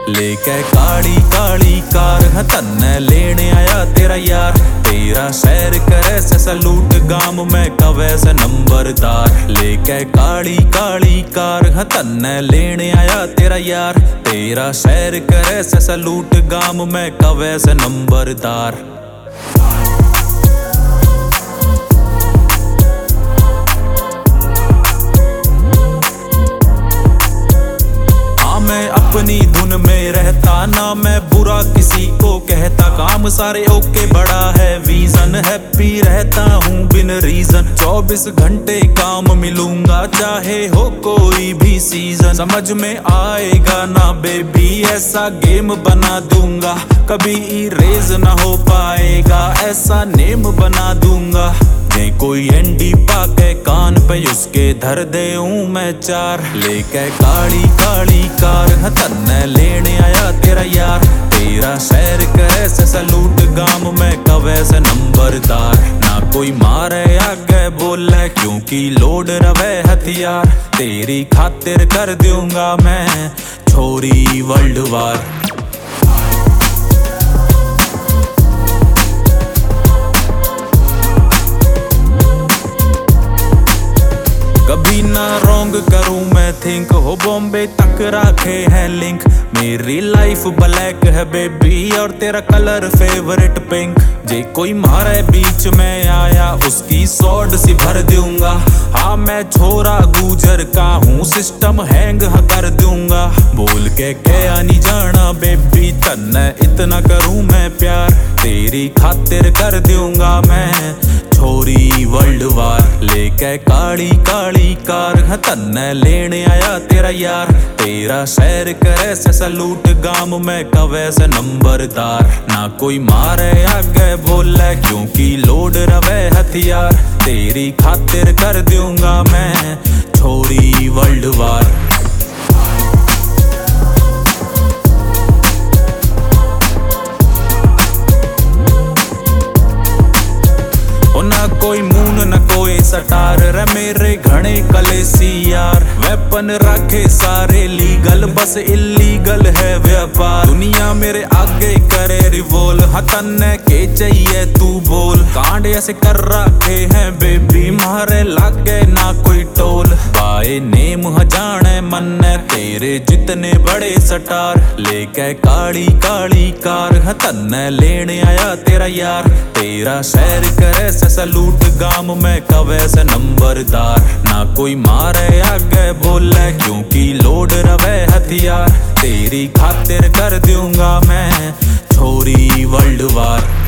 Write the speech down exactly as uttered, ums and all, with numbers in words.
लेके काली काली कार है तन्ने लेने आया तेरा यार। तेरा सैर करे से सलूट गाम में कवे से नंबरदार। लेके काली काली कार है तन्ने लेने आया तेरा यार। तेरा सैर करे से सलूट गाम में कवे से नंबरदार। मैं अपनी धुन में रहता ना मैं बुरा किसी को कहता। काम सारे ओके बड़ा है विजन हैप्पी रहता हूँ बिन रीजन। चौबीस घंटे काम मिलूंगा चाहे हो कोई भी सीजन। समझ में आएगा ना बेबी ऐसा गेम बना दूंगा। कभी इरेज ना हो पाएगा ऐसा नेम बना दूंगा। जे कोई एंडी पाके कान पे उसके धर दे हूँ मैं चार। लेके काली काली कार है तन्ने लेने आया तेरा यार। तेरा सैर करे से सलूट गाम में कवे से नंबरदार। ना कोई मारे आगे बोले क्योंकि लोड रवे हथियार। तेरी खातिर कर दूंगा मैं छोरी वर्ल्ड वार। कभी ना रॉन्ग करूं मैं थिंक हो बॉम्बे तक रखे हैं लिंक। मेरी लाइफ ब्लैक है बेबी और तेरा कलर फेवरेट पिंक। जे कोई मारे बीच में आया उसकी सॉर्ड सी भर दूंगा। हाँ मैं छोरा गुजर का हूँ सिस्टम हैंग कर दूंगा। बोल के क्या नहीं जाना बेबी तन्ने इतना करूं मैं प्यार। तेरी खातिर कर दूंगा मैं छोरी वर्ल्ड वार। लेके काली काली कार है तन्ने लेने आया तेरा यार। तेरा सैर करे से सलूट गाम में कवे से नंबरदार। ना कोई मारे आगे बोले क्योंकि लोड रवे हथियार। तेरी खातिर कर दूंगा मैं छोरी वर्ल्ड वार। ना कोई मून न कोई सटार रे मेरे घने कलेसी यार। वेपन रखे सारे लीगल बस इलीगल है व्यापार। दुनिया मेरे आगे करे रिवोल हतन्ने के चाहिए तू बोल। कांड ऐसे कर रखे हैं बेबी मारे लागे ना कोई टोल। बाए नेम हजाने मन तेरे जितने बड़े सटार। लेके काली काली कार हतन्ने लेने आया तेरा यार। तेरा सैर करे से सलूट गाम में कवे से नंबरदार। ना कोई मारे आगे बोले क्योंकि लोड रवे हथियार। तेरी खातिर कर दूंगा मैं छोरी वर्ल्ड वार।